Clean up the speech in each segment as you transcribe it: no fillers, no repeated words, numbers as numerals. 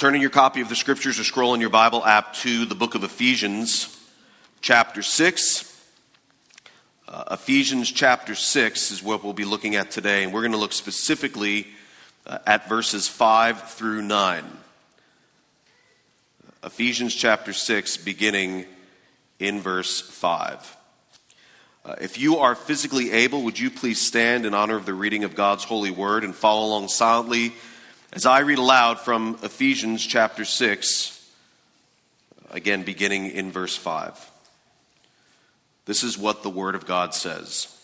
Turning your copy of the Scriptures or scroll in your Bible app to the book of Ephesians, chapter 6. Ephesians chapter 6 is what we'll be looking at today, and we're going to look specifically at verses 5 through 9. Ephesians chapter 6, beginning in verse 5. If you are physically able, would you please stand in honor of the reading of God's holy word and follow along silently as I read aloud from Ephesians chapter 6, again beginning in verse 5. This is what the word of God says.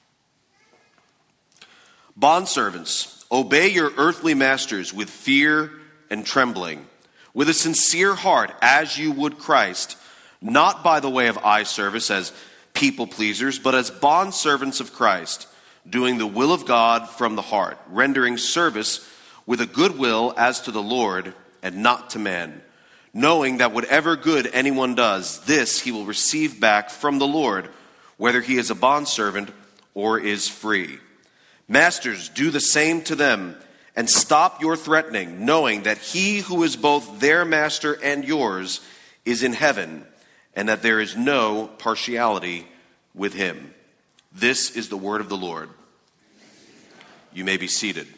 Bondservants, obey your earthly masters with fear and trembling, with a sincere heart as you would Christ, not by the way of eye service as people pleasers, but as bondservants of Christ, doing the will of God from the heart, rendering service with a good will as to the Lord and not to man, knowing that whatever good anyone does, this he will receive back from the Lord, whether he is a bondservant or is free. Masters, do the same to them, and stop your threatening, knowing that he who is both their master and yours is in heaven, and that there is no partiality with him. This is the word of the Lord. You may be seated.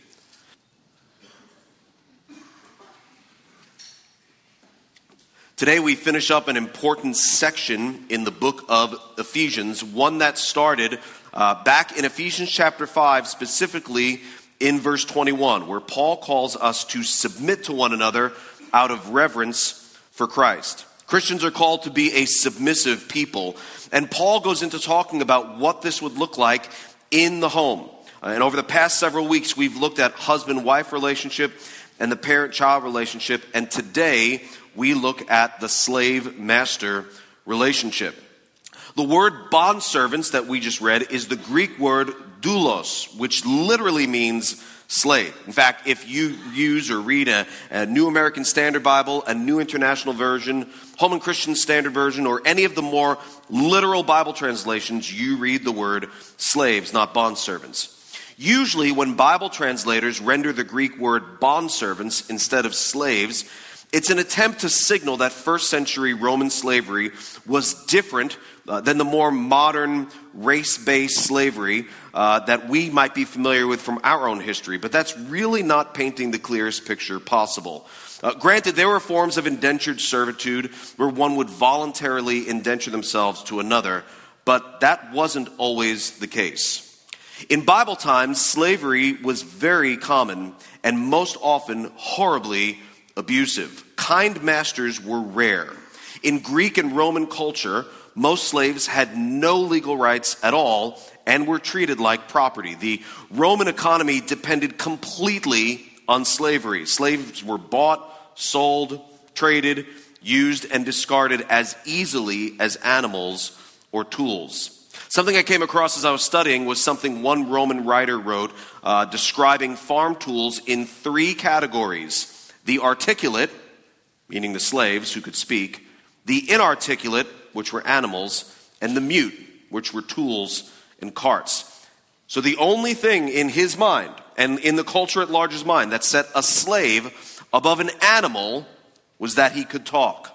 Today we finish up an important section in the book of Ephesians, one that started back in Ephesians chapter 5, specifically in verse 21, where Paul calls us to submit to one another out of reverence for Christ. Christians are called to be a submissive people, and Paul goes into talking about what this would look like in the home. And over the past several weeks, we've looked at husband-wife relationship and the parent-child relationship, and today we look at the slave-master relationship. The word bondservants that we just read is the Greek word doulos, which literally means slave. In fact, if you use or read a New American Standard Bible, a New International Version, Holman Christian Standard Version, or any of the more literal Bible translations, you read the word slaves, not bondservants. Usually when Bible translators render the Greek word bondservants instead of slaves, it's an attempt to signal that first century Roman slavery was different than the more modern race-based slavery that we might be familiar with from our own history. But that's really not painting the clearest picture possible. Granted, there were forms of indentured servitude where one would voluntarily indenture themselves to another, but that wasn't always the case. In Bible times, slavery was very common and most often horribly abusive. Kind masters were rare. In Greek and Roman culture, most slaves had no legal rights at all and were treated like property. The Roman economy depended completely on slavery. Slaves were bought, sold, traded, used, and discarded as easily as animals or tools. Something I came across as I was studying was something one Roman writer wrote describing farm tools in three categories. The articulate, meaning the slaves who could speak, the inarticulate, which were animals, and the mute, which were tools and carts. So the only thing in his mind, and in the culture at large's mind, that set a slave above an animal was that he could talk.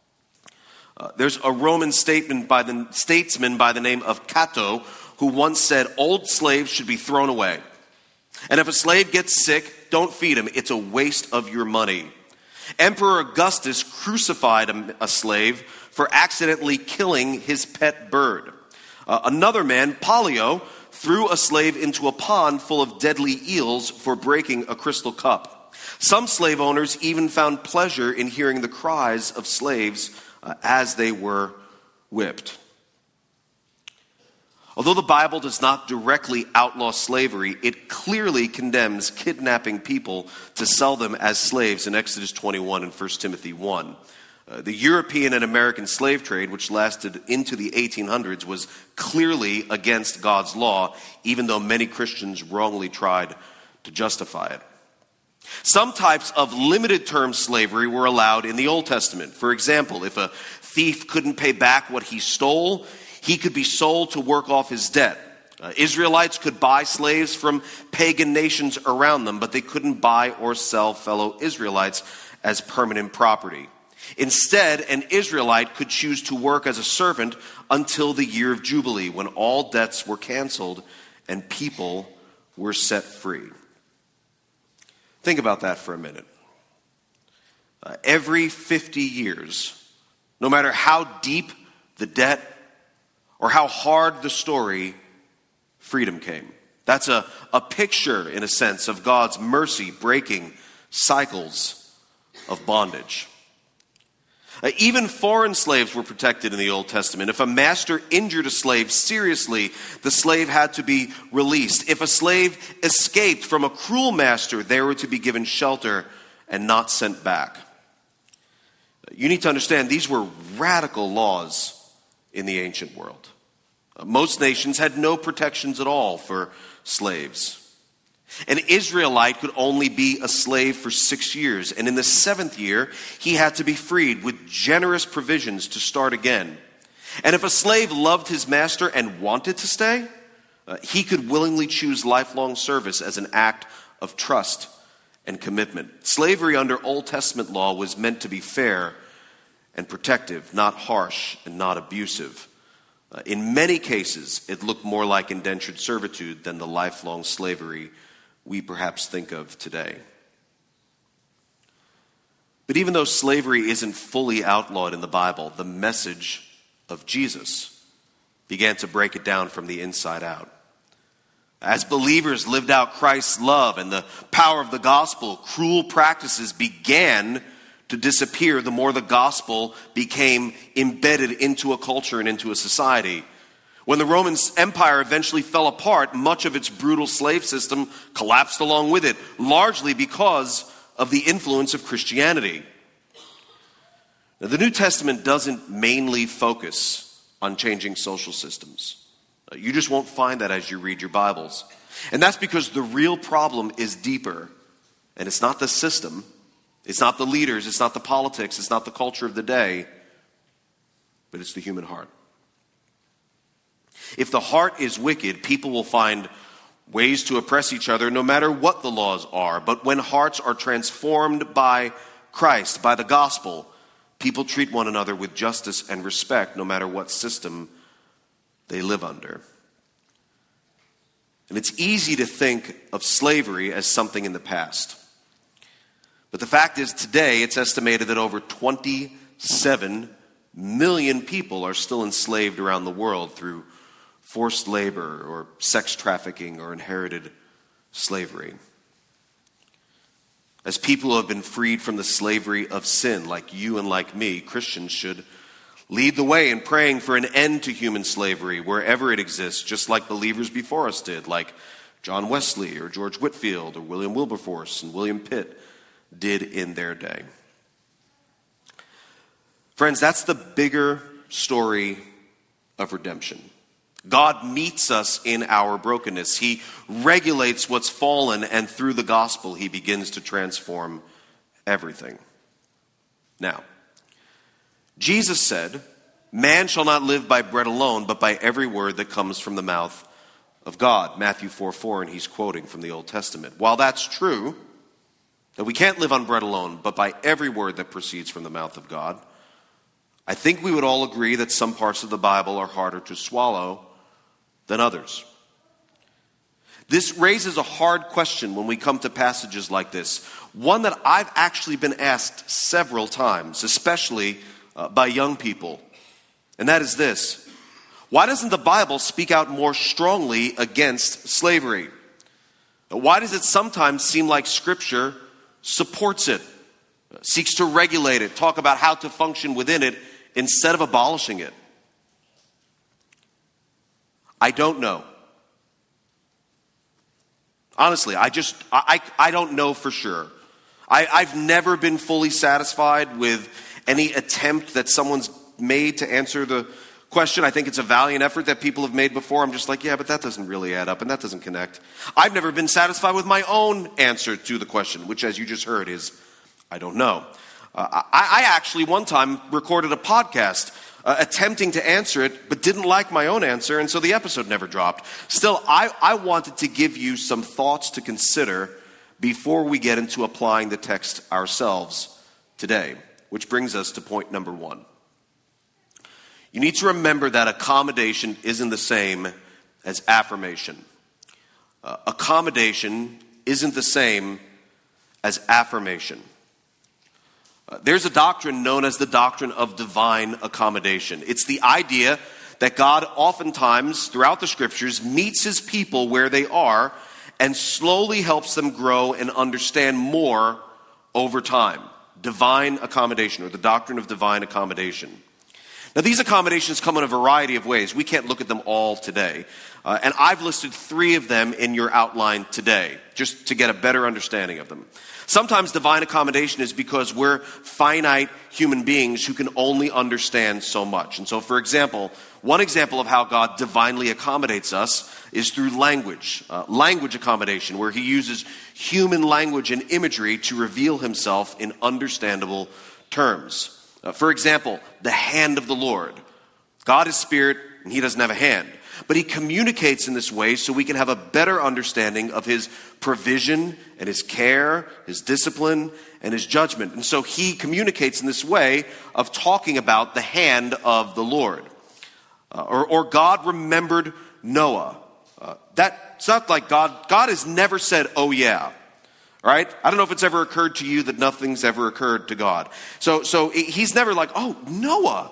There's a Roman statesman by the name of Cato who once said, old slaves should be thrown away. And if a slave gets sick, don't feed him. It's a waste of your money. Emperor Augustus crucified a slave for accidentally killing his pet bird. Another man, Pollio, threw a slave into a pond full of deadly eels for breaking a crystal cup. Some slave owners even found pleasure in hearing the cries of slaves as they were whipped. Although the Bible does not directly outlaw slavery, it clearly condemns kidnapping people to sell them as slaves in Exodus 21 and 1 Timothy 1. The European and American slave trade, which lasted into the 1800s, was clearly against God's law, even though many Christians wrongly tried to justify it. Some types of limited-term slavery were allowed in the Old Testament. For example, if a thief couldn't pay back what he stole, he could be sold to work off his debt. Israelites could buy slaves from pagan nations around them, but they couldn't buy or sell fellow Israelites as permanent property. Instead, an Israelite could choose to work as a servant until the year of Jubilee, when all debts were canceled and people were set free. Think about that for a minute. Every 50 years, no matter how deep the debt or how hard the story, freedom came. That's a picture, in a sense, of God's mercy breaking cycles of bondage. Even foreign slaves were protected in the Old Testament. If a master injured a slave seriously, the slave had to be released. If a slave escaped from a cruel master, they were to be given shelter and not sent back. You need to understand, these were radical laws in the ancient world. Most nations had no protections at all for slaves. An Israelite could only be a slave for 6 years, and in the 7th year, he had to be freed with generous provisions to start again. And if a slave loved his master and wanted to stay, he could willingly choose lifelong service as an act of trust and commitment. Slavery under Old Testament law was meant to be fair and protective, not harsh and not abusive. In many cases, it looked more like indentured servitude than the lifelong slavery we perhaps think of today. But even though slavery isn't fully outlawed in the Bible, the message of Jesus began to break it down from the inside out. As believers lived out Christ's love and the power of the gospel, cruel practices began to disappear the more the gospel became embedded into a culture and into a society. When the Roman Empire eventually fell apart, much of its brutal slave system collapsed along with it, largely because of the influence of Christianity. Now, the New Testament doesn't mainly focus on changing social systems. You just won't find that as you read your Bibles. And that's because the real problem is deeper. And it's not the system, it's not the leaders, it's not the politics, it's not the culture of the day, but it's the human heart. If the heart is wicked, people will find ways to oppress each other no matter what the laws are. But when hearts are transformed by Christ, by the gospel, people treat one another with justice and respect no matter what system they live under. And it's easy to think of slavery as something in the past. But the fact is, today it's estimated that over 27 million people are still enslaved around the world through forced labor or sex trafficking or inherited slavery. As people who have been freed from the slavery of sin, like you and like me, Christians should lead the way in praying for an end to human slavery wherever it exists, just like believers before us did, like John Wesley or George Whitefield or William Wilberforce and William Pitt did in their day. Friends, that's the bigger story of redemption. God meets us in our brokenness. He regulates what's fallen, and through the gospel, he begins to transform everything. Now, Jesus said, "Man shall not live by bread alone, but by every word that comes from the mouth of God." Matthew 4:4, and he's quoting from the Old Testament. While that's true, that we can't live on bread alone, but by every word that proceeds from the mouth of God, I think we would all agree that some parts of the Bible are harder to swallow than others. This raises a hard question when we come to passages like this, one that I've actually been asked several times, especially by young people, and that is this: why doesn't the Bible speak out more strongly against slavery? Why does it sometimes seem like Scripture supports it, seeks to regulate it, talk about how to function within it, instead of abolishing it? I don't know. Honestly, I don't know for sure. I've never been fully satisfied with any attempt that someone's made to answer the question. I think it's a valiant effort that people have made before. I'm just like, yeah, but that doesn't really add up and that doesn't connect. I've never been satisfied with my own answer to the question, which, as you just heard, is I don't know. I actually one time recorded a podcast attempting to answer it, but didn't like my own answer, and so the episode never dropped. Still, I wanted to give you some thoughts to consider before we get into applying the text ourselves today, which brings us to point number 1. You need to remember that accommodation isn't the same as affirmation. Accommodation isn't the same as affirmation. There's a doctrine known as the doctrine of divine accommodation. It's the idea that God oftentimes, throughout the scriptures, meets his people where they are and slowly helps them grow and understand more over time. Divine accommodation, or the doctrine of divine accommodation. Now, these accommodations come in a variety of ways. We can't look at them all today. And I've listed 3 of them in your outline today, just to get a better understanding of them. Sometimes divine accommodation is because we're finite human beings who can only understand so much. And so, for example, one example of how God divinely accommodates us is through language. Language accommodation, where he uses human language and imagery to reveal himself in understandable terms. For example, the hand of the Lord. God is spirit, and he doesn't have a hand. But he communicates in this way so we can have a better understanding of his provision and his care, his discipline, and his judgment. And so he communicates in this way of talking about the hand of the Lord. Or God remembered Noah. That's not like God has never said, oh yeah. Right? I don't know if it's ever occurred to you that nothing's ever occurred to God. So he's never like, oh, Noah.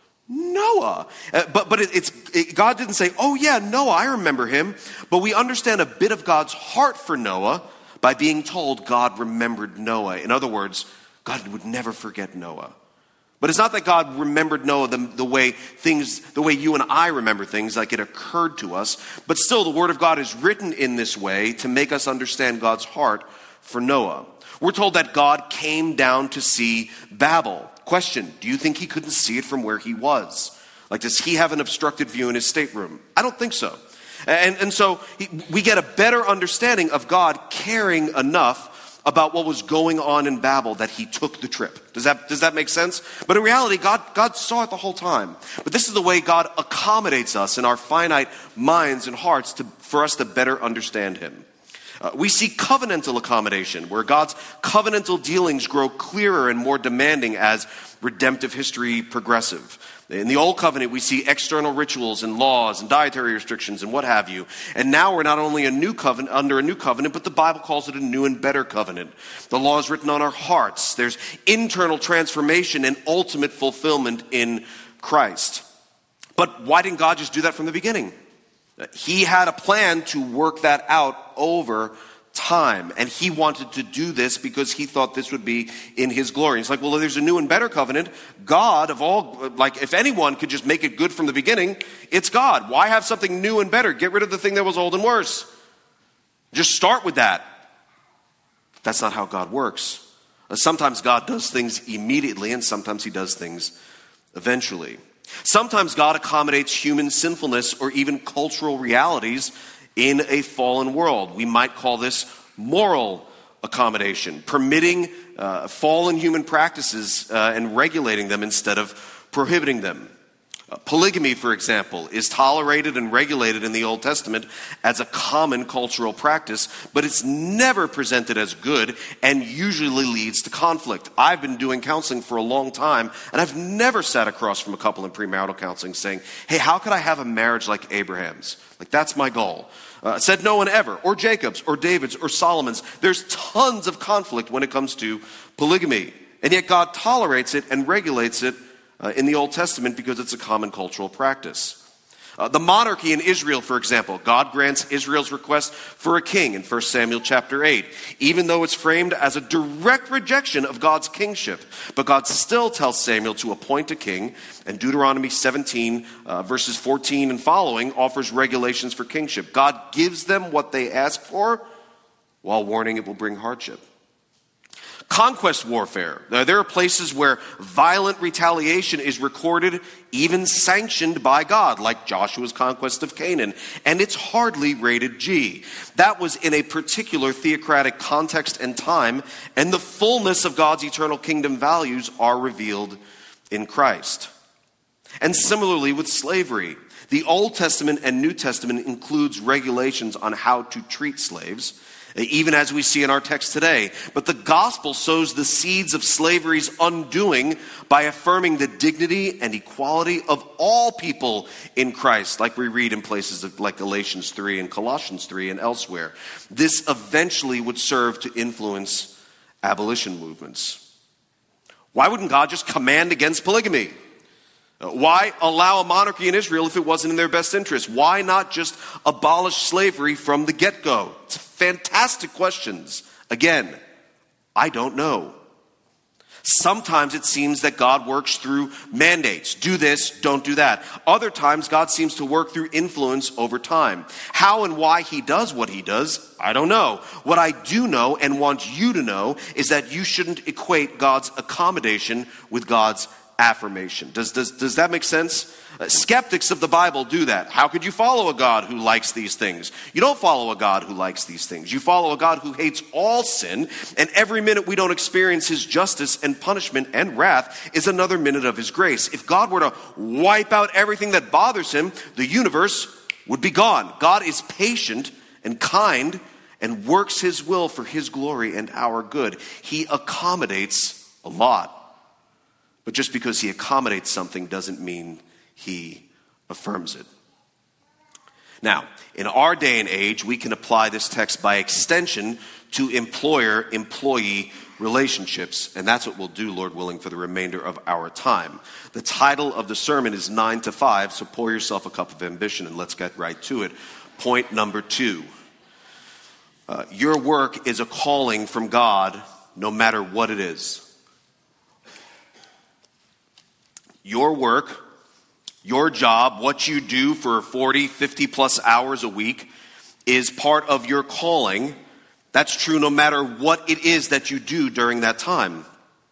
But God didn't say, oh yeah, Noah, I remember him. But we understand a bit of God's heart for Noah by being told God remembered Noah. In other words, God would never forget Noah. But it's not that God remembered Noah the way you and I remember things, like it occurred to us. But still, the Word of God is written in this way to make us understand God's heart for Noah. We're told that God came down to see Babel. Question, do you think he couldn't see it from where he was? Like, does he have an obstructed view in his stateroom? I don't think so. And so we get a better understanding of God caring enough about what was going on in Babel that he took the trip. Does that make sense? But in reality, God saw it the whole time. But this is the way God accommodates us in our finite minds and hearts for us to better understand him. We see covenantal accommodation, where God's covenantal dealings grow clearer and more demanding as redemptive history progresses. In the Old Covenant, we see external rituals and laws and dietary restrictions and what have you. And now we're not only under a new covenant, but the Bible calls it a new and better covenant. The law is written on our hearts. There's internal transformation and ultimate fulfillment in Christ. But why didn't God just do that from the beginning? He had a plan to work that out over time. And he wanted to do this because he thought this would be in his glory. It's like, well, there's a new and better covenant. God of all, like, if anyone could just make it good from the beginning, it's God. Why have something new and better? Get rid of the thing that was old and worse. Just start with that. That's not how God works. Sometimes God does things immediately, and sometimes he does things eventually. Sometimes God accommodates human sinfulness or even cultural realities in a fallen world. We might call this moral accommodation, permitting fallen human practices and regulating them instead of prohibiting them. Polygamy, for example, is tolerated and regulated in the Old Testament as a common cultural practice, but it's never presented as good and usually leads to conflict. I've been doing counseling for a long time, and I've never sat across from a couple in premarital counseling saying, hey, how could I have a marriage like Abraham's? Like, that's my goal. Said no one ever, or Jacob's, or David's, or Solomon's. There's tons of conflict when it comes to polygamy, and yet God tolerates it and regulates it in the Old Testament because it's a common cultural practice. The monarchy in Israel, for example, God grants Israel's request for a king in 1 Samuel chapter 8, even though it's framed as a direct rejection of God's kingship. But God still tells Samuel to appoint a king, and Deuteronomy 17, verses 14 and following, offers regulations for kingship. God gives them what they ask for, while warning it will bring hardship. Conquest warfare. Now, there are places where violent retaliation is recorded, even sanctioned by God, like Joshua's conquest of Canaan, and it's hardly rated G. That was in a particular theocratic context and time, and the fullness of God's eternal kingdom values are revealed in Christ. And similarly with slavery. The Old Testament and New Testament includes regulations on how to treat slaves, even as we see in our text today. But the gospel sows the seeds of slavery's undoing by affirming the dignity and equality of all people in Christ, like we read in places like Galatians 3 and Colossians 3 and elsewhere. This eventually would serve to influence abolition movements. Why wouldn't God just command against polygamy? Why allow a monarchy in Israel if it wasn't in their best interest? Why not just abolish slavery from the get-go? It's fantastic questions. Again, I don't know. Sometimes it seems that God works through mandates. Do this, don't do that. Other times, God seems to work through influence over time. How and why he does what he does, I don't know. What I do know and want you to know is that you shouldn't equate God's accommodation with God's affirmation. Does that make sense? Skeptics of the Bible do that. How could you follow a God who likes these things? You don't follow a God who likes these things. You follow a God who hates all sin, and every minute we don't experience his justice and punishment and wrath is another minute of his grace. If God were to wipe out everything that bothers him, the universe would be gone. God is patient and kind and works his will for his glory and our good. He accommodates a lot. But just because he accommodates something doesn't mean he affirms it. Now, in our day and age, we can apply this text by extension to employer-employee relationships, and that's what we'll do, Lord willing, for the remainder of our time. The title of the sermon is 9 to 5, so pour yourself a cup of ambition and let's get right to it. Point number 2. Your work is a calling from God, no matter what it is. Your work, your job, what you do for 40, 50 plus hours a week is part of your calling. That's true no matter what it is that you do during that time.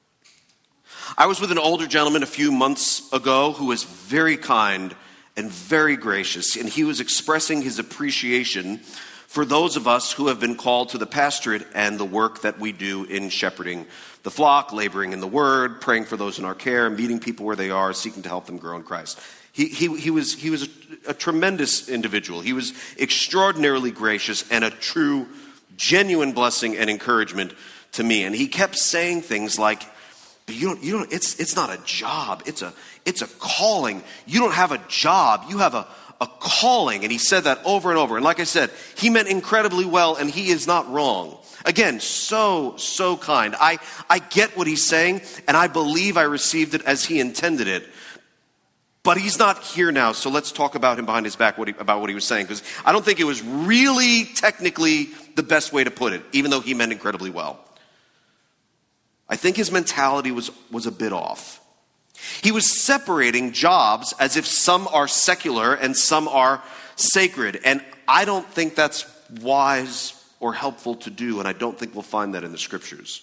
I was with an older gentleman a few months ago who was very kind and very gracious, and he was expressing his appreciation for those of us who have been called to the pastorate and the work that we do in shepherding the flock, laboring in the word, praying for those in our care, meeting people where they are, seeking to help them grow in Christ. He was a tremendous individual. He was extraordinarily gracious and a true, genuine blessing and encouragement to me. And he kept saying things like, "But you don't. It's not a job. It's a calling. You don't have a job. You have a calling." And he said that over and over. And like I said, he meant incredibly well, and he is not wrong. Again, so kind. I get what he's saying, and I believe I received it as he intended it. But he's not here now, so let's talk about him behind his back, about what he was saying, because I don't think it was really technically the best way to put it, even though he meant incredibly well. I think his mentality was a bit off. He was separating jobs as if some are secular and some are sacred, and I don't think that's wise or helpful to do, and I don't think we'll find that in the scriptures.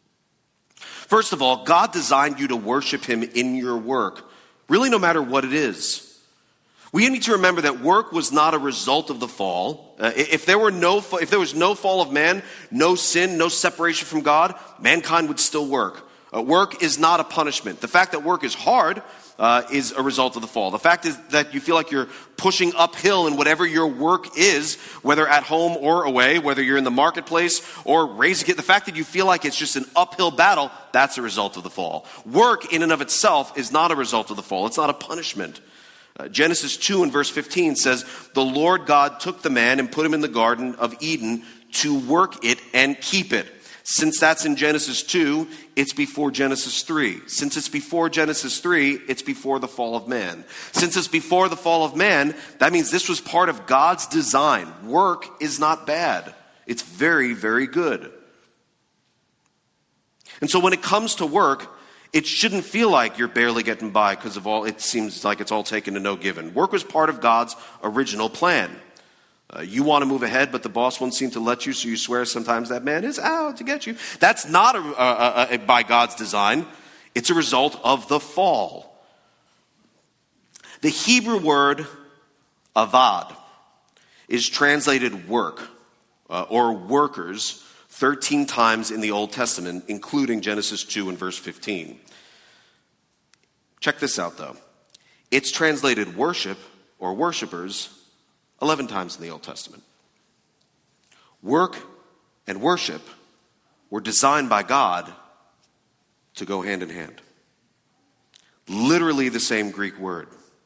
First of all, God designed you to worship him in your work, really no matter what it is. We need to remember that work was not a result of the fall. If there was no fall of man, no sin, no separation from God, mankind would still work. Work is not a punishment. The fact that work is hard is a result of the fall. The fact is that you feel like you're pushing uphill in whatever your work is, whether at home or away, whether you're in the marketplace or raising it. The fact that you feel like it's just an uphill battle, that's a result of the fall. Work in and of itself is not a result of the fall. It's not a punishment. Genesis 2 and verse 15 says, "The Lord God took the man and put him in the Garden of Eden to work it and keep it." Since that's in Genesis 2, it's before Genesis 3. Since it's before Genesis 3, it's before the fall of man. Since it's before the fall of man, that means this was part of God's design. Work is not bad. It's very, very good. And so when it comes to work, it shouldn't feel like you're barely getting by because of all, it seems like it's all taken to no given. Work was part of God's original plan. You want to move ahead, but the boss won't seem to let you, so you swear sometimes that man is out to get you. That's not by God's design. It's a result of the fall. The Hebrew word avad is translated work or workers 13 times in the Old Testament, including Genesis 2 and verse 15. Check this out, though. It's translated worship or worshipers 11 times in the Old Testament. Work and worship were designed by God to go hand in hand. Literally the same Greek word.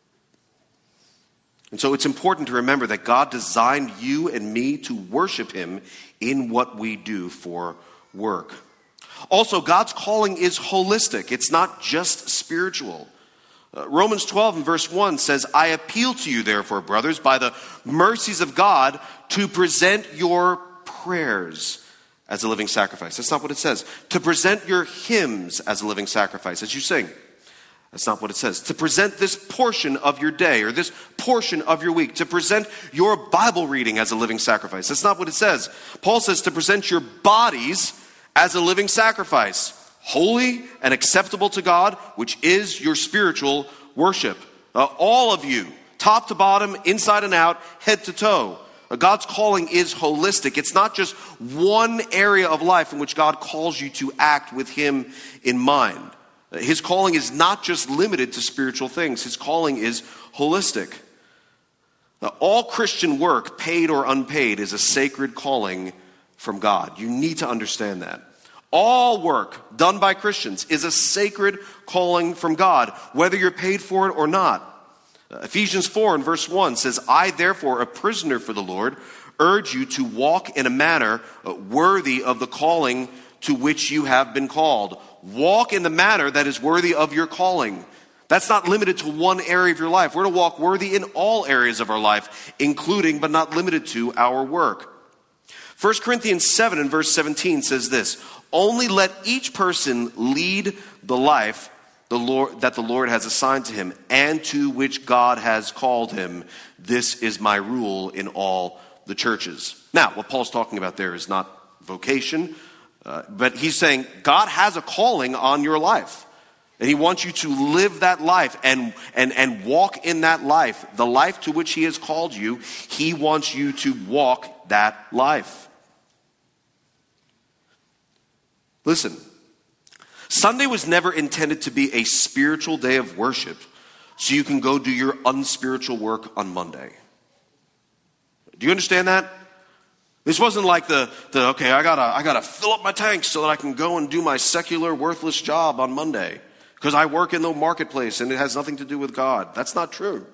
And so it's important to remember that God designed you and me to worship him in what we do for work. Also, God's calling is holistic. It's not just spiritual. Romans 12 and verse 1 says, I appeal to you, therefore, brothers, by the mercies of God, to present your prayers as a living sacrifice. That's not what it says. To present your hymns as a living sacrifice, as you sing. That's not what it says. To present this portion of your day or this portion of your week. To present your Bible reading as a living sacrifice. That's not what it says. Paul says to present your bodies as a living sacrifice. Holy and acceptable to God, which is your spiritual worship. All of you, top to bottom, inside and out, head to toe. God's calling is holistic. It's not just one area of life in which God calls you to act with him in mind. His calling is not just limited to spiritual things. His calling is holistic. Now, all Christian work, paid or unpaid, is a sacred calling from God. You need to understand that. All work done by Christians is a sacred calling from God, whether you're paid for it or not. Ephesians 4 and verse 1 says, I therefore, a prisoner for the Lord, urge you to walk in a manner worthy of the calling to which you have been called. Walk in the manner that is worthy of your calling. That's not limited to one area of your life. We're to walk worthy in all areas of our life, including but not limited to our work. 1 Corinthians 7 and verse 17 says this, only let each person lead the life that the Lord has assigned to him and to which God has called him. This is my rule in all the churches. Now, what Paul's talking about there is not vocation, but he's saying God has a calling on your life. And he wants you to live that life and walk in that life. The life to which he has called you, he wants you to walk that life. Listen, Sunday was never intended to be a spiritual day of worship so you can go do your unspiritual work on Monday. Do you understand that? This wasn't like okay, I gotta fill up my tanks so that I can go and do my secular, worthless job on Monday because I work in the marketplace and it has nothing to do with God. That's not true.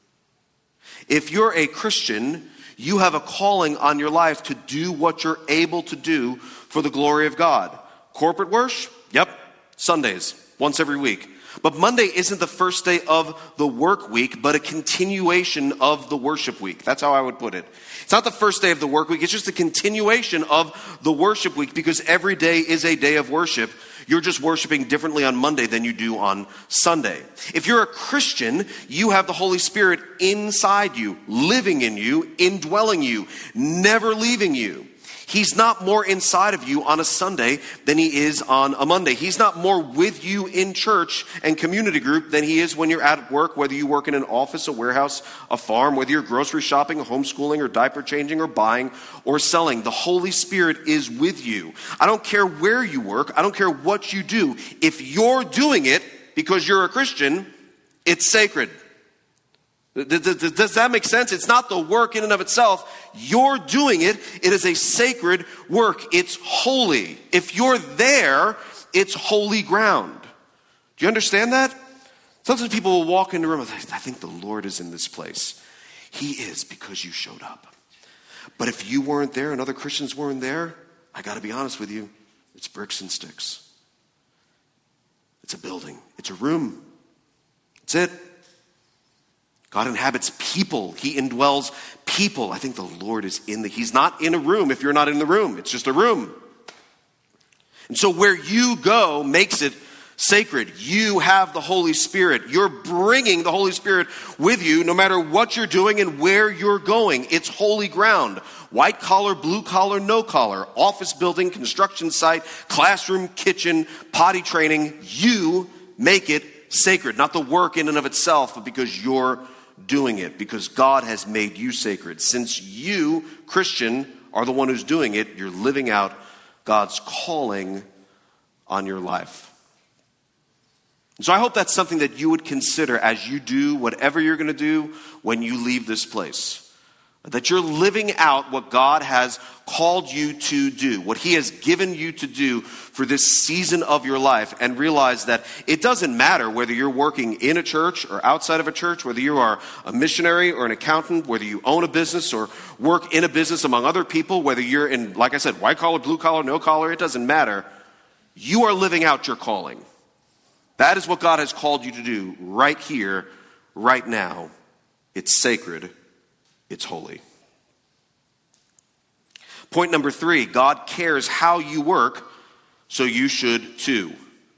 If you're a Christian, you have a calling on your life to do what you're able to do for the glory of God. Corporate worship? Yep. Sundays, once every week. But Monday isn't the first day of the work week, but a continuation of the worship week. That's how I would put it. It's not the first day of the work week. It's just a continuation of the worship week because every day is a day of worship. You're just worshiping differently on Monday than you do on Sunday. If you're a Christian, you have the Holy Spirit inside you, living in you, indwelling you, never leaving you. He's not more inside of you on a Sunday than he is on a Monday. He's not more with you in church and community group than he is when you're at work, whether you work in an office, a warehouse, a farm, whether you're grocery shopping, homeschooling, or diaper changing, or buying, or selling. The Holy Spirit is with you. I don't care where you work. I don't care what you do. If you're doing it because you're a Christian, it's sacred. Does that make sense? It's not the work in and of itself. You're doing it. It is a sacred work. It's holy. If you're there, it's holy ground. Do you understand that? Sometimes people will walk into a room and say, I think the Lord is in this place. He is because you showed up. But if you weren't there and other Christians weren't there, I got to be honest with you, it's bricks and sticks. It's a building. It's a room. That's it. God inhabits people. He indwells people. I think the Lord is he's not in a room if you're not in the room. It's just a room. And so where you go makes it sacred. You have the Holy Spirit. You're bringing the Holy Spirit with you no matter what you're doing and where you're going. It's holy ground. White collar, blue collar, no collar, office building, construction site, classroom, kitchen, potty training. You make it sacred. Not the work in and of itself, but because you're doing it, because God has made you sacred. Since you, Christian, are the one who's doing it, you're living out God's calling on your life. So I hope that's something that you would consider as you do whatever you're going to do when you leave this place. That you're living out what God has called you to do, what he has given you to do for this season of your life, and realize that it doesn't matter whether you're working in a church or outside of a church, whether you are a missionary or an accountant, whether you own a business or work in a business among other people, whether you're in, like I said, white collar, blue collar, no collar, it doesn't matter. You are living out your calling. That is what God has called you to do right here, right now. It's sacred. It's holy. Point number 3, God cares how you work, so you should too.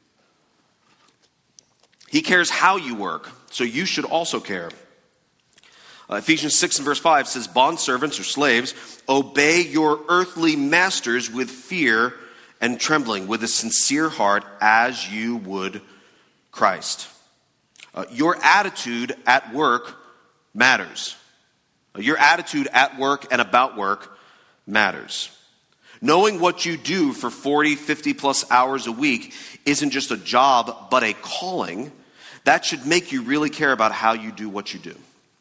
He cares how you work, so you should also care. Ephesians 6 and verse 5 says, bondservants or slaves, obey your earthly masters with fear and trembling, with a sincere heart, as you would Christ. Your attitude at work matters. Your attitude at work and about work matters. Knowing what you do for 40, 50 plus hours a week isn't just a job, but a calling. That should make you really care about how you do what you do.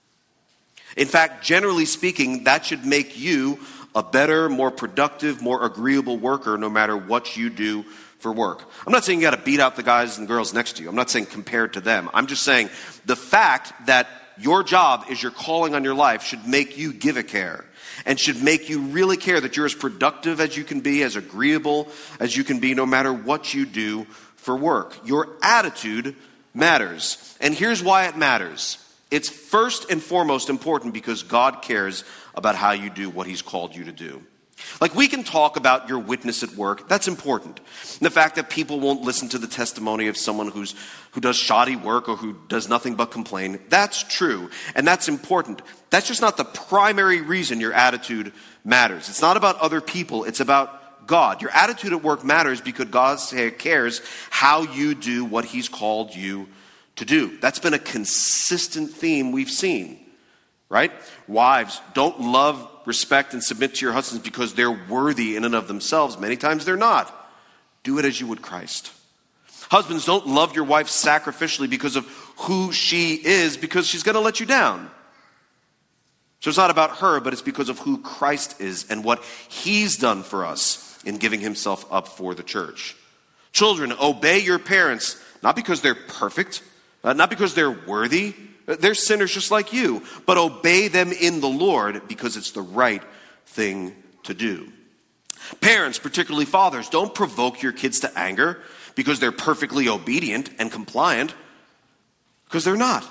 In fact, generally speaking, that should make you a better, more productive, more agreeable worker no matter what you do for work. I'm not saying you got to beat out the guys and girls next to you. I'm not saying compared to them. I'm just saying the fact that your job is your calling on your life should make you give a care and should make you really care that you're as productive as you can be, as agreeable as you can be, no matter what you do for work. Your attitude matters. And here's why it matters. It's first and foremost important because God cares about how you do what he's called you to do. Like, we can talk about your witness at work. That's important. And the fact that people won't listen to the testimony of someone who does shoddy work or who does nothing but complain. That's true. And that's important. That's just not the primary reason your attitude matters. It's not about other people. It's about God. Your attitude at work matters because God cares how you do what he's called you to do. That's been a consistent theme we've seen, right? Wives, don't love, respect, and submit to your husbands because they're worthy in and of themselves. Many times they're not. Do it as you would Christ. Husbands, don't love your wife sacrificially because of who she is, because she's going to let you down. So it's not about her, but it's because of who Christ is and what he's done for us in giving himself up for the church. Children, obey your parents, not because they're perfect, not because they're worthy. They're sinners just like you, but obey them in the Lord because it's the right thing to do. Parents, particularly fathers, don't provoke your kids to anger because they're perfectly obedient and compliant, because they're not,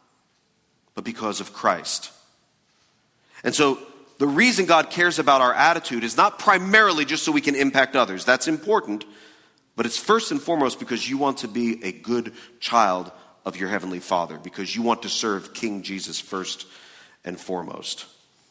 but because of Christ. And so the reason God cares about our attitude is not primarily just so we can impact others. That's important, but it's first and foremost because you want to be a good child of your heavenly Father, because you want to serve King Jesus first and foremost.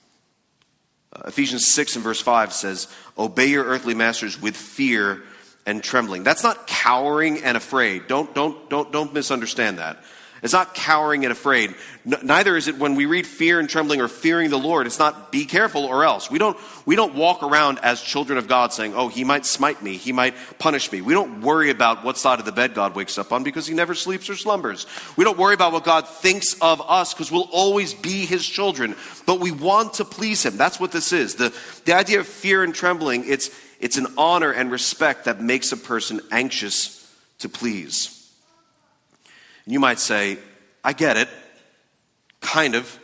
Ephesians 6 and verse 5 says, obey your earthly masters with fear and trembling. That's not cowering and afraid. Don't misunderstand that. It's not cowering and afraid. Neither is it when we read fear and trembling or fearing the Lord. It's not be careful or else. We don't walk around as children of God saying, oh, he might smite me. He might punish me. We don't worry about what side of the bed God wakes up on because he never sleeps or slumbers. We don't worry about what God thinks of us because we'll always be his children. But we want to please him. That's what this is. The idea of fear and trembling, it's an honor and respect that makes a person anxious to please. You might say, I get it, kind of.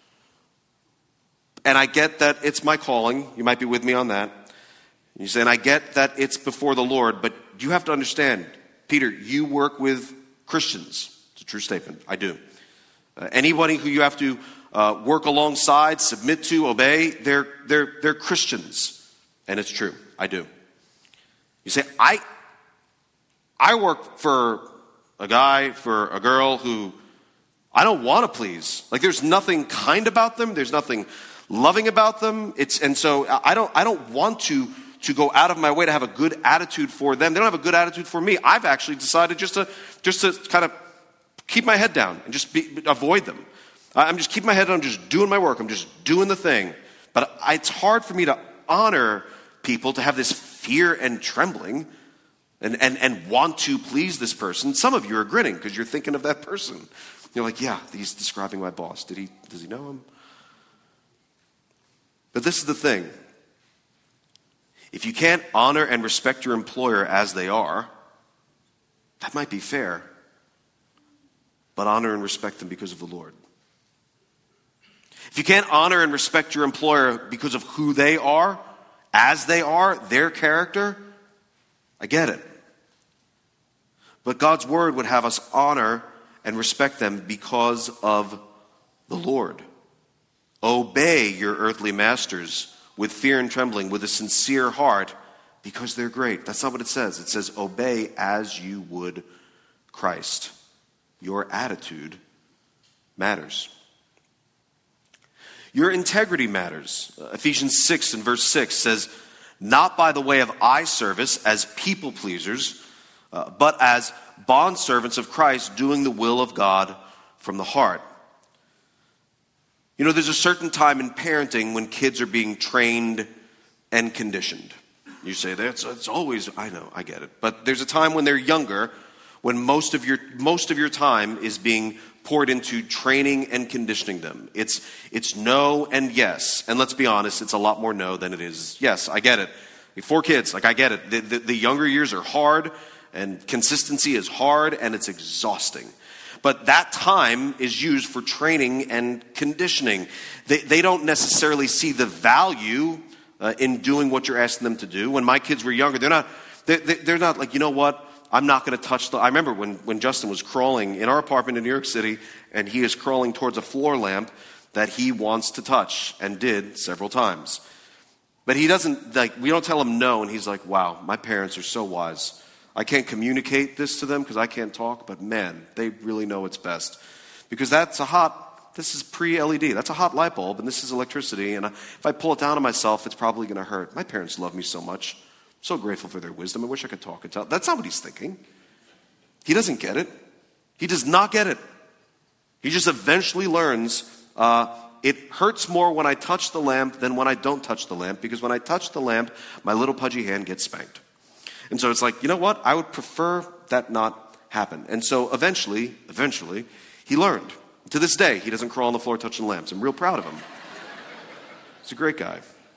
And I get that it's my calling. You might be with me on that. You say, and I get that it's before the Lord, but you have to understand, Peter, you work with Christians. It's a true statement. I do. Anybody who you have to work alongside, submit to, obey, they're Christians. And it's true. I do. You say, I work for a guy, for a girl who I don't want to please. Like, there's nothing kind about them. There's nothing loving about them. And so I don't want to go out of my way to have a good attitude for them. They don't have a good attitude for me. I've actually decided just to kind of keep my head down and just avoid them. I'm just keeping my head down, I'm just doing my work. I'm just doing the thing. But it's hard for me to honor people, to have this fear and trembling. and want to please this person. Some of you are grinning because you're thinking of that person. You're like, yeah, he's describing my boss. Does he know him? But this is the thing. If you can't honor and respect your employer as they are, that might be fair. But honor and respect them because of the Lord. If you can't honor and respect your employer because of who they are, as they are, their character, I get it. But God's word would have us honor and respect them because of the Lord. Obey your earthly masters with fear and trembling, with a sincere heart, because they're great. That's not what it says. It says, obey as you would Christ. Your attitude matters. Your integrity matters. Ephesians 6 and verse 6 says, not by the way of eye service as people pleasers, but as bondservants of Christ, doing the will of God from the heart. You know, there's a certain time in parenting when kids are being trained and conditioned. You say it's always, I know, I get it. But there's a time when they're younger, when most of your time is being poured into training and conditioning them. It's no and yes. And let's be honest, it's a lot more no than it is yes. I get it. 4 kids, I get it. The younger years are hard, and consistency is hard, and it's exhausting. But that time is used for training and conditioning. They don't necessarily see the value in doing what you're asking them to do. When my kids were younger, they're not like, you know what, I'm not going to touch I remember when Justin was crawling in our apartment in New York City, and he is crawling towards a floor lamp that he wants to touch, and did several times. But he doesn't, we don't tell him no, and he's like, wow, my parents are so wise. I can't communicate this to them because I can't talk, but man, they really know what's best. Because this is pre-LED. That's a hot light bulb, and this is electricity, and if I pull it down on myself, it's probably going to hurt. My parents love me so much. I'm so grateful for their wisdom. I wish I could talk and tell. That's not what he's thinking. He doesn't get it. He does not get it. He just eventually learns, it hurts more when I touch the lamp than when I don't touch the lamp, because when I touch the lamp, my little pudgy hand gets spanked. And so it's like, you know what? I would prefer that not happen. And so eventually, he learned. To this day, he doesn't crawl on the floor touching lamps. I'm real proud of him. He's a great guy.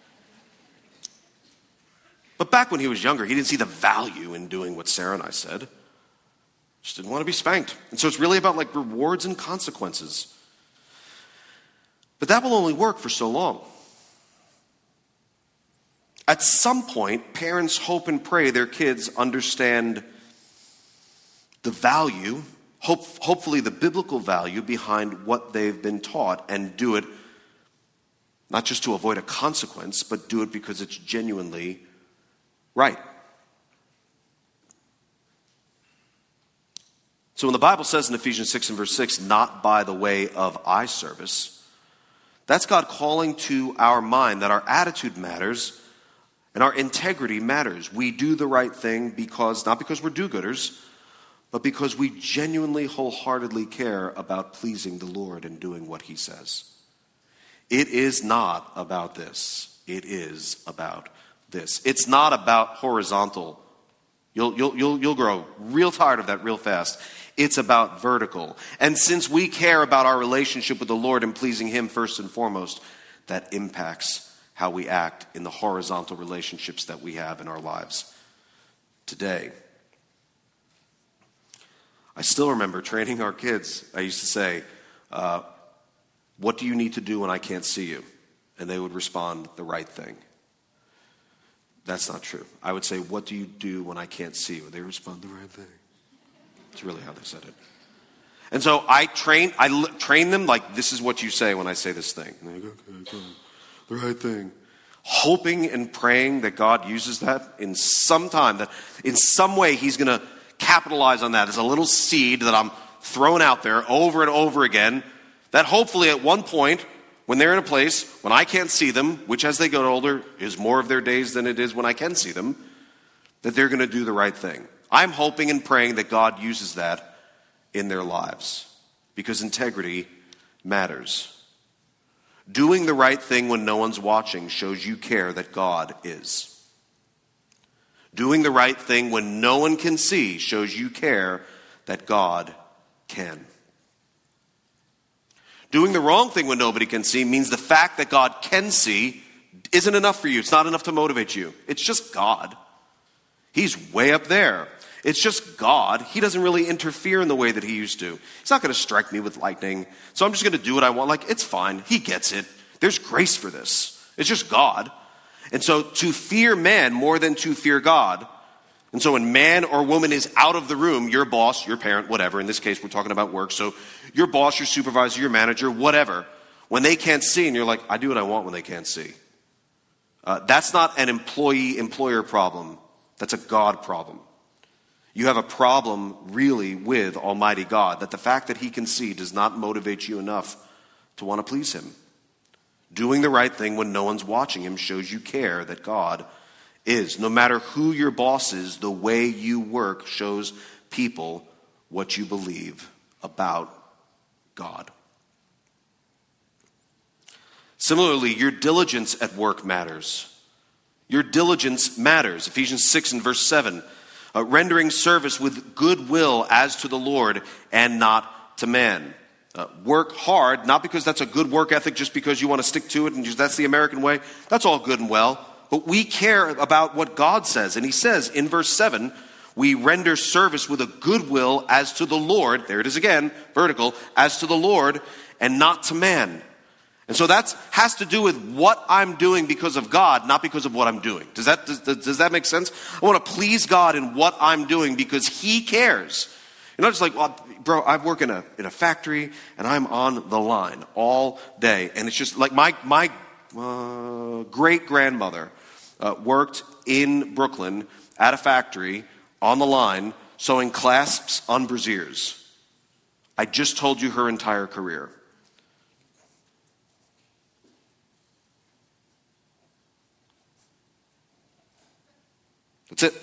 But back when he was younger, he didn't see the value in doing what Sarah and I said. Just didn't want to be spanked. And so it's really about rewards and consequences. But that will only work for so long. At some point, parents hope and pray their kids understand the value, hopefully the biblical value behind what they've been taught, and do it not just to avoid a consequence, but do it because it's genuinely right. So when the Bible says in Ephesians 6 and verse 6, not by the way of eye service, that's God calling to our mind that our attitude matters and our integrity matters. We do the right thing not because we're do-gooders, but because we genuinely, wholeheartedly care about pleasing the Lord and doing what he says. It is not about this. It is about this. It's not about horizontal. You'll grow real tired of that real fast. It's about vertical. And since we care about our relationship with the Lord and pleasing him first and foremost, that impacts how we act in the horizontal relationships that we have in our lives today. I still remember training our kids. I used to say, what do you need to do when I can't see you? And they would respond, the right thing. That's not true. I would say, what do you do when I can't see you? They respond, the right thing. That's really how they said it. And so I train them like, this is what you say when I say this thing. And they go, okay, the right thing. Hoping and praying that God uses that in some time, that in some way he's going to capitalize on that as a little seed that I'm throwing out there over and over again, that hopefully at one point, when they're in a place when I can't see them, which as they get older is more of their days than it is when I can see them, that they're going to do the right thing. I'm hoping and praying that God uses that in their lives, because integrity matters. Doing the right thing when no one's watching shows you care that God is. Doing the right thing when no one can see shows you care that God can. Doing the wrong thing when nobody can see means the fact that God can see isn't enough for you. It's not enough to motivate you. It's just God. He's way up there. It's just God. He doesn't really interfere in the way that he used to. He's not going to strike me with lightning. So I'm just going to do what I want. Like, it's fine. He gets it. There's grace for this. It's just God. And so to fear man more than to fear God. And so when man or woman is out of the room, your boss, your parent, whatever, in this case we're talking about work, so your boss, your supervisor, your manager, whatever, when they can't see and you're like, I do what I want when they can't see. That's not an employee-employer problem. That's a God problem. You have a problem really with Almighty God, that the fact that he can see does not motivate you enough to want to please him. Doing the right thing when no one's watching him shows you care that God is. No matter who your boss is, the way you work shows people what you believe about God. Similarly, your diligence at work matters. Your diligence matters. Ephesians 6 and verse 7. Rendering service with goodwill as to the Lord and not to man. Work hard, not because that's a good work ethic, just because you want to stick to it and just, that's the American way. That's all good and well. But we care about what God says. And he says in verse 7, we render service with a goodwill as to the Lord. There it is again, vertical, as to the Lord and not to man. And so that has to do with what I'm doing because of God, not because of what I'm doing. Does that make sense? I want to please God in what I'm doing because he cares. You're not just like, well, bro, I work in a factory and I'm on the line all day. And it's just like my great-grandmother worked in Brooklyn at a factory on the line sewing clasps on brassieres. I just told you her entire career. That's it.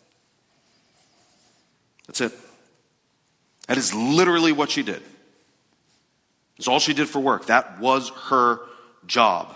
That's it. That is literally what she did. It's all she did for work. That was her job.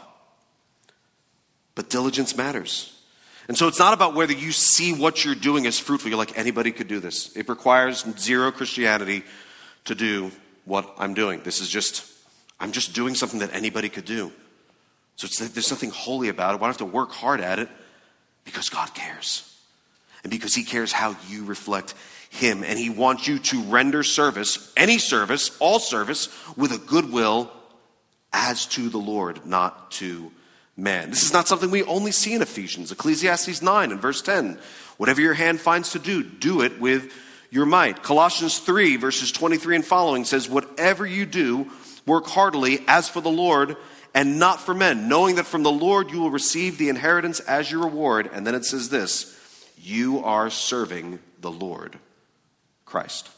But diligence matters. And so it's not about whether you see what you're doing as fruitful. You're like, anybody could do this. It requires zero Christianity to do what I'm doing. I'm just doing something that anybody could do. So there's nothing holy about it. Why do I have to work hard at it? Because God cares. And because he cares how you reflect him. And he wants you to render service, any service, all service, with a goodwill as to the Lord, not to man. This is not something we only see in Ephesians. Ecclesiastes 9 and verse 10. Whatever your hand finds to do, do it with your might. Colossians 3 verses 23 and following says, whatever you do, work heartily as for the Lord and not for men, knowing that from the Lord you will receive the inheritance as your reward. And then it says this, you are serving the Lord Christ.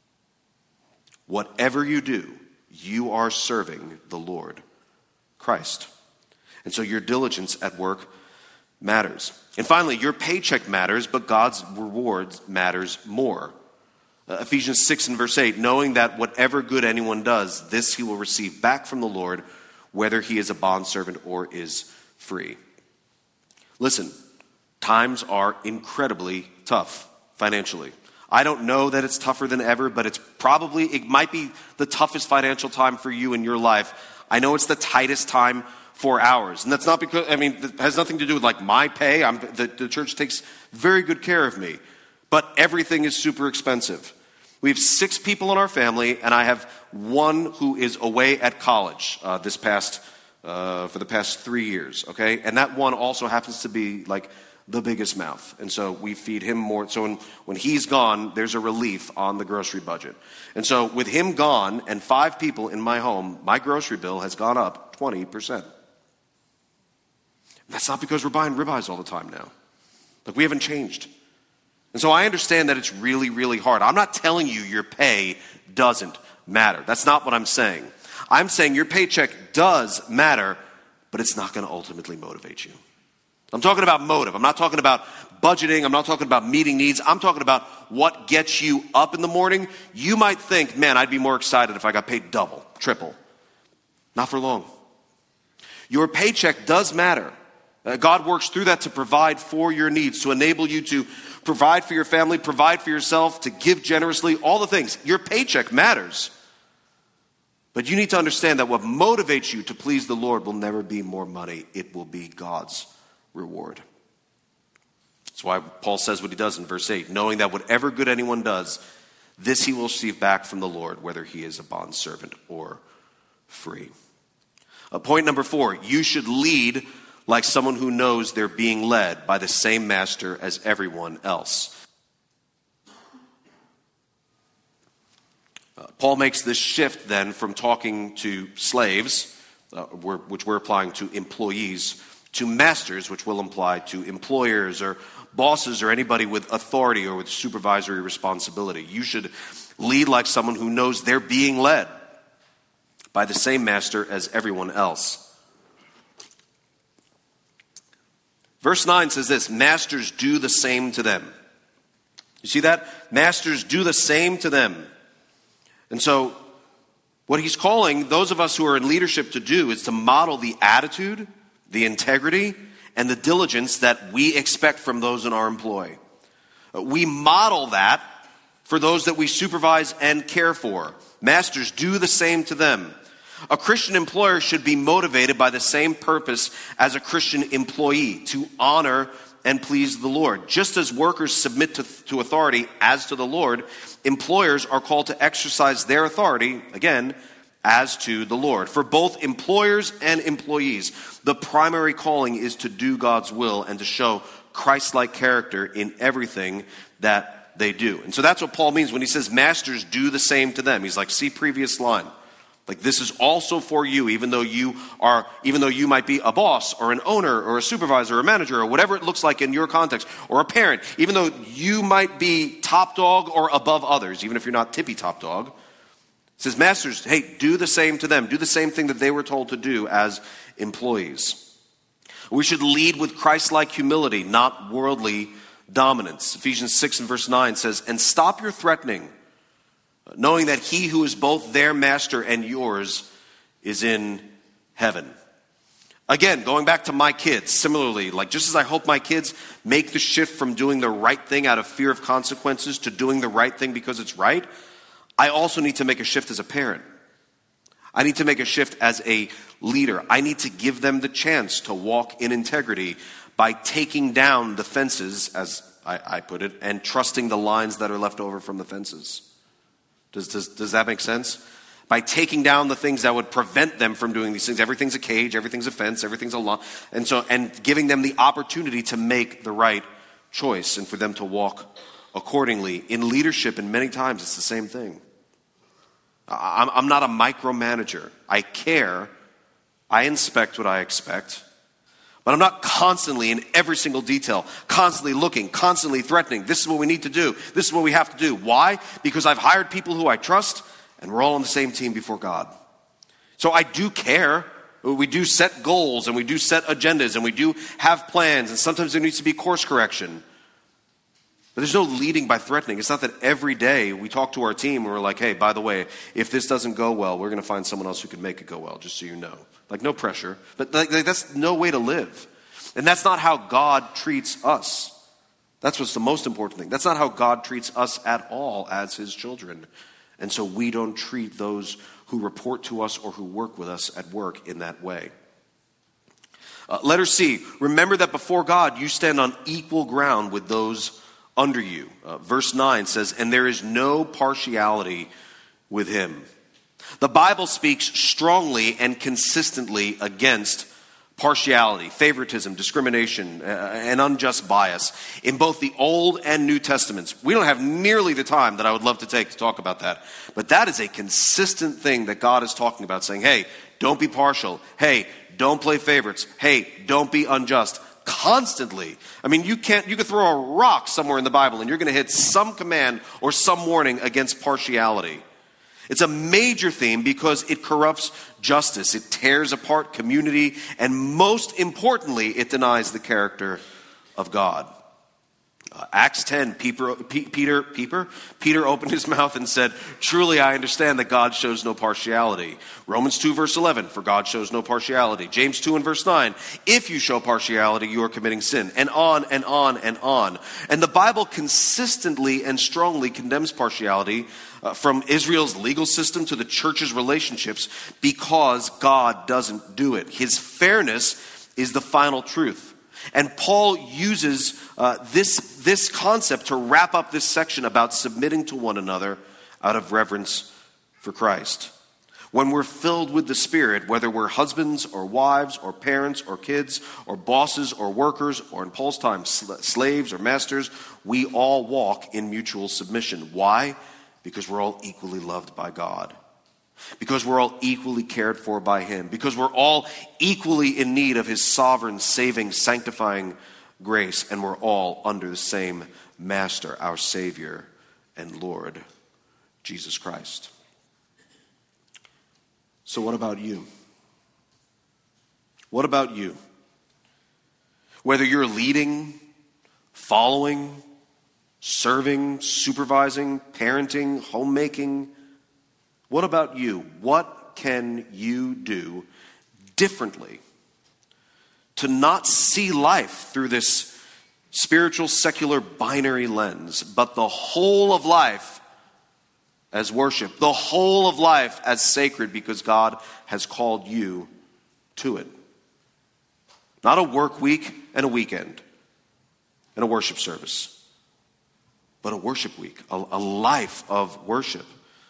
Whatever you do, you are serving the Lord Christ. And so your diligence at work matters. And finally, your paycheck matters, but God's reward matters more. Ephesians 6 and verse 8, knowing that whatever good anyone does, this he will receive back from the Lord, whether he is a bondservant or is free. Listen, times are incredibly tough financially. I don't know that it's tougher than ever, but it might be the toughest financial time for you in your life. I know it's the tightest time for ours. And that's not because, it has nothing to do with like my pay. The church takes very good care of me. But everything is super expensive. We have 6 people in our family, and I have one who is away at college for the past 3 years, okay? And that one also happens to be like the biggest mouth. And so we feed him more. So when he's gone, there's a relief on the grocery budget. And so with him gone and 5 people in my home, my grocery bill has gone up 20%. That's not because we're buying ribeyes all the time now. Like, we haven't changed. And so I understand that it's really, really hard. I'm not telling you your pay doesn't matter. That's not what I'm saying. I'm saying your paycheck does matter, but it's not going to ultimately motivate you. I'm talking about motive. I'm not talking about budgeting. I'm not talking about meeting needs. I'm talking about what gets you up in the morning. You might think, man, I'd be more excited if I got paid double, triple. Not for long. Your paycheck does matter, God works through that to provide for your needs, to enable you to provide for your family, provide for yourself, to give generously, all the things. Your paycheck matters. But you need to understand that what motivates you to please the Lord will never be more money. It will be God's reward. That's why Paul says what he does in verse 8, knowing that whatever good anyone does, this he will receive back from the Lord, whether he is a bondservant or free. Point number 4, you should lead like someone who knows they're being led by the same master as everyone else. Paul makes this shift then from talking to slaves, which we're applying to employees, to masters, which will apply to employers or bosses or anybody with authority or with supervisory responsibility. You should lead like someone who knows they're being led by the same master as everyone else. Verse 9 says this, masters do the same to them. You see that? Masters do the same to them. And so what he's calling those of us who are in leadership to do is to model the attitude, the integrity, and the diligence that we expect from those in our employ. We model that for those that we supervise and care for. Masters do the same to them. A Christian employer should be motivated by the same purpose as a Christian employee, to honor and please the Lord. Just as workers submit to authority as to the Lord, employers are called to exercise their authority, again, as to the Lord. For both employers and employees, the primary calling is to do God's will and to show Christ-like character in everything that they do. And so that's what Paul means when he says masters do the same to them. He's like, see previous line. Like, this is also for you, even though you might be a boss or an owner or a supervisor or a manager or whatever it looks like in your context, or a parent, even though you might be top dog or above others, even if you're not tippy top dog. It says, masters, hey, do the same to them. Do the same thing that they were told to do as employees. We should lead with Christ-like humility, not worldly dominance. Ephesians 6 and verse 9 says, and stop your threatening, knowing that he who is both their master and yours is in heaven. Again, going back to my kids, similarly, like just as I hope my kids make the shift from doing the right thing out of fear of consequences to doing the right thing because it's right, I also need to make a shift as a parent. I need to make a shift as a leader. I need to give them the chance to walk in integrity by taking down the fences, as I put it, and trusting the lines that are left over from the fences. Does that make sense? By taking down the things that would prevent them from doing these things. Everything's a cage, everything's a fence, everything's a law. And giving them the opportunity to make the right choice and for them to walk accordingly. In leadership, and many times it's the same thing. I'm not a micromanager. I care. I inspect what I expect. But I'm not constantly in every single detail, constantly looking, constantly threatening. This is what we need to do. This is what we have to do. Why? Because I've hired people who I trust, and we're all on the same team before God. So I do care. We do set goals, and we do set agendas, and we do have plans, and sometimes there needs to be course correction. But there's no leading by threatening. It's not that every day we talk to our team and we're like, hey, by the way, if this doesn't go well, we're going to find someone else who can make it go well, just so you know. Like, no pressure. But like that's no way to live. And that's not how God treats us. That's what's the most important thing. That's not how God treats us at all as his children. And so we don't treat those who report to us or who work with us at work in that way. Letter C, remember that before God, you stand on equal ground with those under you. Verse 9 says, and there is no partiality with him. The Bible speaks strongly and consistently against partiality, favoritism, discrimination, and unjust bias in both the Old and New Testaments. We don't have nearly the time that I would love to take to talk about that. But that is a consistent thing that God is talking about, saying, hey, don't be partial. Hey, don't play favorites. Hey, don't be unjust. Constantly. I mean, you could throw a rock somewhere in the Bible and you're going to hit some command or some warning against partiality. It's a major theme because it corrupts justice. It tears apart community. And most importantly, it denies the character of God. Acts 10, Peter opened his mouth and said, "Truly I understand that God shows no partiality." Romans 2 verse 11, "For God shows no partiality." James 2 and verse 9, "If you show partiality, you are committing sin." And on and on and on. And the Bible consistently and strongly condemns partiality, from Israel's legal system to the church's relationships, because God doesn't do it. His fairness is the final truth. And Paul uses this concept to wrap up this section about submitting to one another out of reverence for Christ. When we're filled with the Spirit, whether we're husbands or wives or parents or kids or bosses or workers or in Paul's time, slaves or masters, we all walk in mutual submission. Why? Because we're all equally loved by God. Because we're all equally cared for by him. Because we're all equally in need of his sovereign, saving, sanctifying grace. And we're all under the same master, our Savior and Lord, Jesus Christ. So what about you? What about you? Whether you're leading, following, serving, supervising, parenting, homemaking, what about you? What can you do differently to not see life through this spiritual, secular, binary lens, but the whole of life as worship, the whole of life as sacred, because God has called you to it? Not a work week and a weekend and a worship service, but a worship week, a life of worship.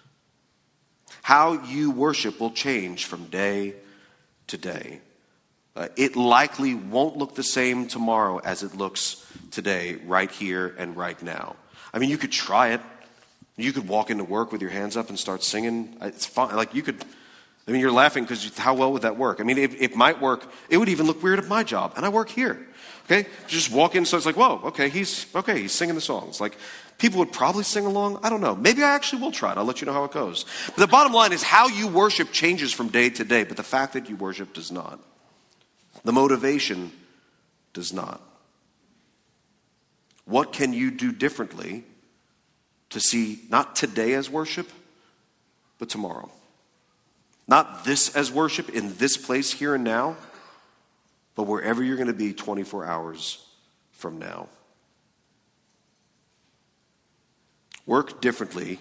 How you worship will change from day to day. It likely won't look the same tomorrow as it looks today, right here and right now. I mean, you could try it. You could walk into work with your hands up and start singing. It's fine. Like you could, I mean, you're laughing because how well would that work? I mean, it might work. It would even look weird at my job, and I work here. Okay? Just walk in, so it's like, whoa, he's singing the songs. Like, people would probably sing along. I don't know. Maybe I actually will try it. I'll let you know how it goes. But the bottom line is how you worship changes from day to day, but the fact that you worship does not. The motivation does not. What can you do differently to see not today as worship, but tomorrow? Not this as worship in this place here and now, but wherever you're going to be 24 hours from now. Work differently.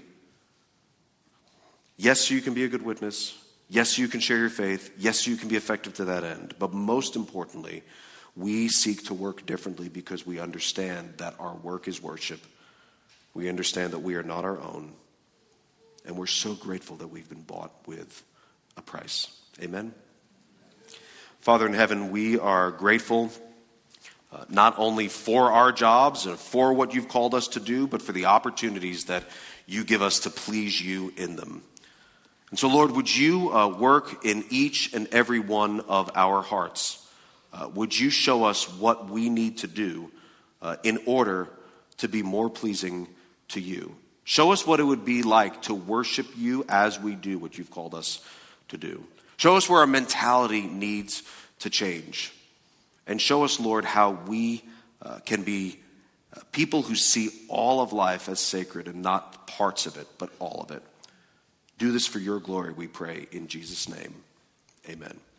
Yes, you can be a good witness. Yes, you can share your faith. Yes, you can be effective to that end. But most importantly, we seek to work differently because we understand that our work is worship. We understand that we are not our own. And we're so grateful that we've been bought with a price. Amen? Father in heaven, we are grateful not only for our jobs and for what you've called us to do, but for the opportunities that you give us to please you in them. And so, Lord, would you work in each and every one of our hearts? Would you show us what we need to do in order to be more pleasing to you? Show us what it would be like to worship you as we do what you've called us to do. Show us where our mentality needs to change. And show us, Lord, how we can be people who see all of life as sacred and not parts of it, but all of it. Do this for your glory, we pray, in Jesus' name. Amen.